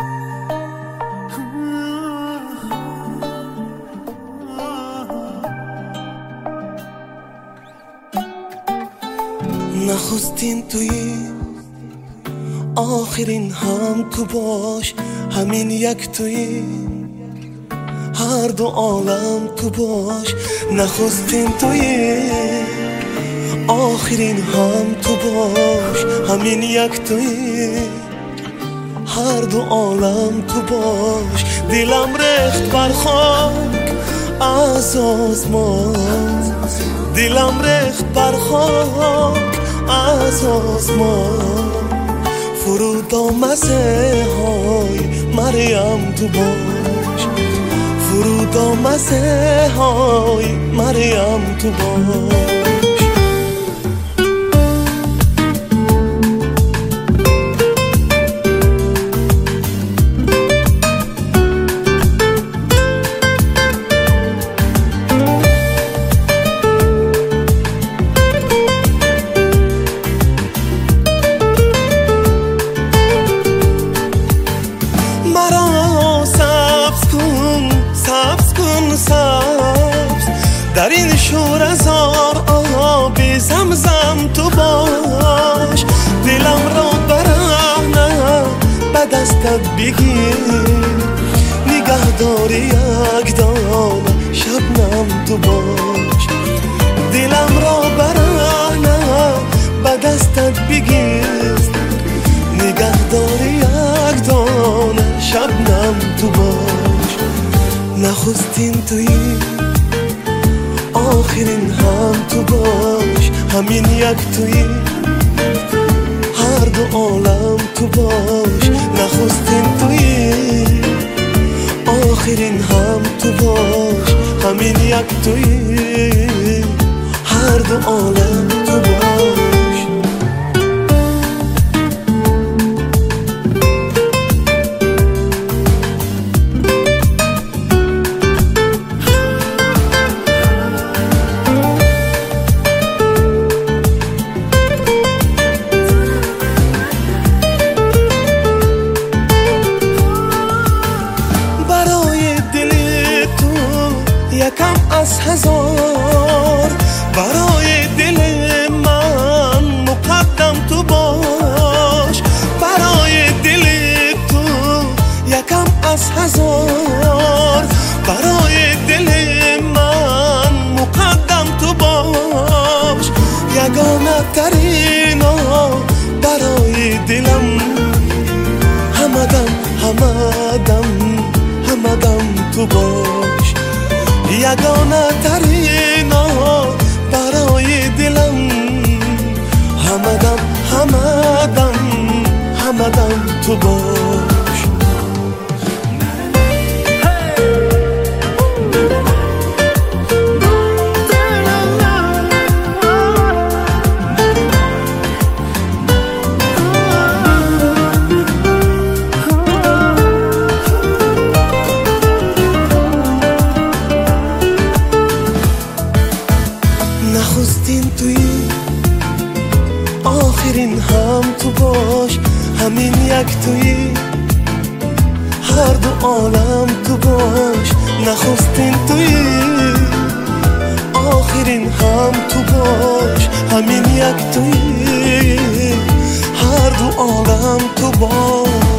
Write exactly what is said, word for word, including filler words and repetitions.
نخستین تویی آخرین هم تو باش، همین یک تویی هر دو عالم تو باش. نخستین تویی آخرین هم تو باش، همین یک تویی هر دو عالم تو باش. دلم ریخت بر خاک از آسمان، دلم ریخت بر خاک از آسمان. فرود آمده های مریم تو باش، فرود آمده های مریم تو باش. در این شوره‌زار آب زمزم تو باش. دلم را برهنه به دستت بگیر، نگهداری یک دانه شبنم تو باش. دلم را برهنه به دستت بگیر، نگهداری یک دانه شبنم تو باش. نخستین تویی آخرین هم تو باش، همین یک تویی هر دو عالم تو باش. نخستین تویی آخرین هم تو باش، همین یک تویی هر دو عالم تو باش. یکم از هزار برای دل من مقدم تو باش. برای دل تو یکم از هزار برای دل من مقدم تو باش. یگانه ترینا برای دلم همدم همدم همدم تو باش. یگانه ترینا برای دلم همدم همدم همدم تو باش. نخستین تویی آخرین هم تو باش، همین یک تویی هر دو عالم تو باش. نخستین تویی آخرین هم تو باش، همین یک تویی هر دو عالم تو باش.